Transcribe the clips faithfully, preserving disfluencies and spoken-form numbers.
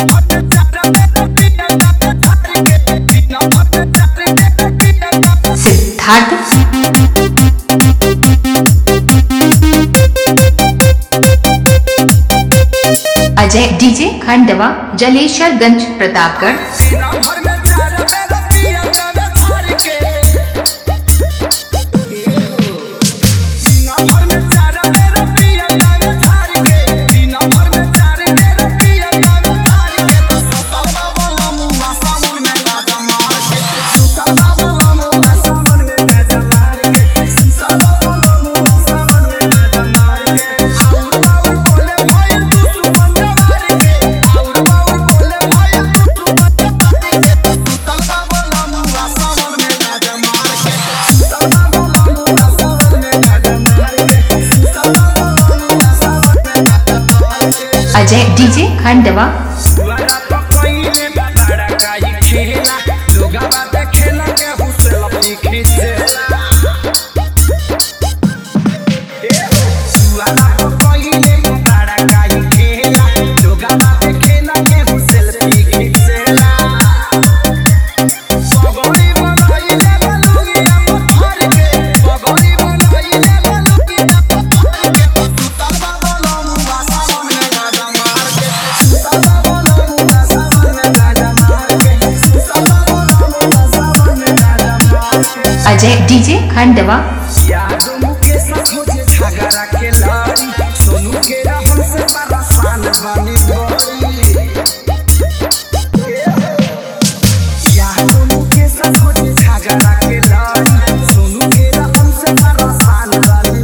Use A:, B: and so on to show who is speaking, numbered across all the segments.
A: Siddharth Ajay DJ Khandwa Jaleshwarganj Pratapgarh. Ajay DJ Khandwa Ajay DJ Khandwa
B: Sonu के हमसे परेशान बनी सोनू के साथ झगड़ा के लड़ी सोनू के हमसे परेशान बनी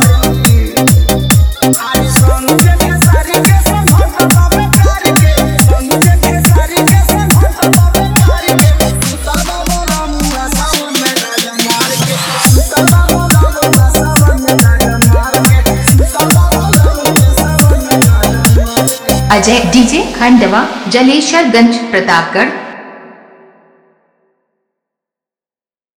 B: सोनू के सारी के संभल बाबे प्यार के सोनू के सारी के संभल बाबे प्यार के सुतला बोला मुआ सावन में राजा मार के सुतला बोला मुआ सावन में राजा मार के सुतला बोला मुआ सावन में राजा मार के।
A: अजय डीजे खंडवा जलेश्वरगंज प्रतापगढ़।